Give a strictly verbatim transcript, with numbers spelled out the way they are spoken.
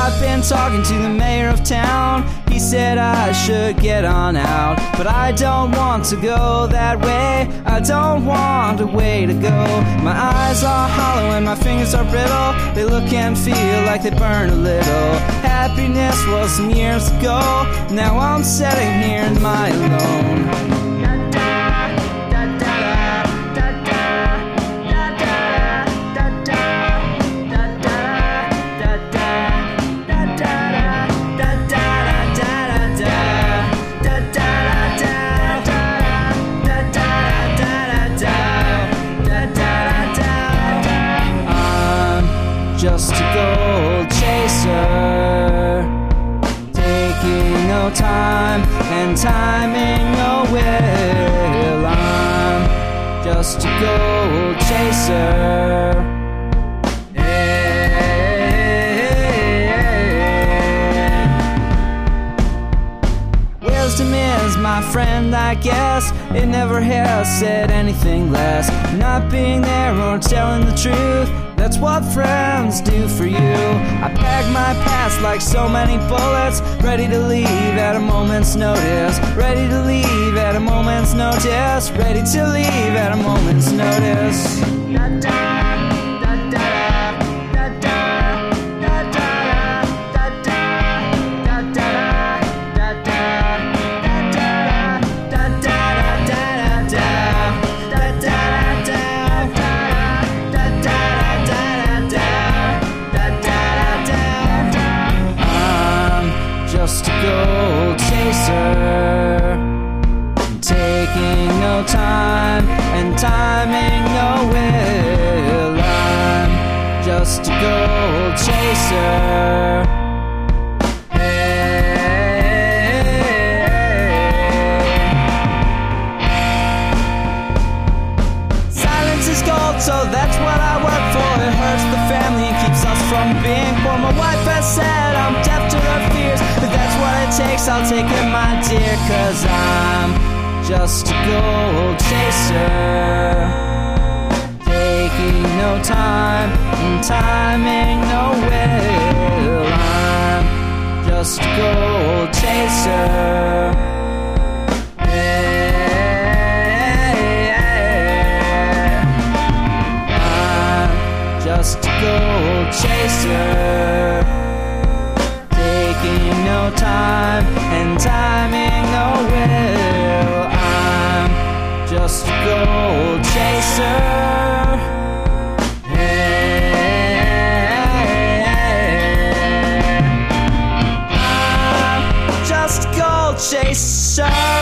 I've been talking to the mayor of town. He said I should get on out, but I don't want to go that way. I don't want a way to go. My eyes are hollow and my fingers are brittle. They look and feel like they burn a little. Happiness was some years ago. Now I'm sitting here in my alone. Just a gold chaser, taking no time and timing no will. I'm just a gold chaser. Wisdom is my friend, I guess. It never has said anything less. Not being there or telling the truth, that's what friends do for you. I pack my past like so many bullets, ready to leave at a moment's notice. Ready to leave at a moment's notice. Ready to leave at a moment's notice. Just a gold chaser, taking no time and timing no will. I'm just a gold chaser. Silence is gold, so that's what I work for. It hurts the family and keeps us from being poor. My wife has said I'm deaf to her fears, but that's what it takes, I'll take it, my dear. Cause I'm just a gold chaser, taking no time and timing no will. I'm just a gold chaser. I'm just a gold chaser, taking no time and timing no will. I'm just a gold chaser. I'm just a gold chaser.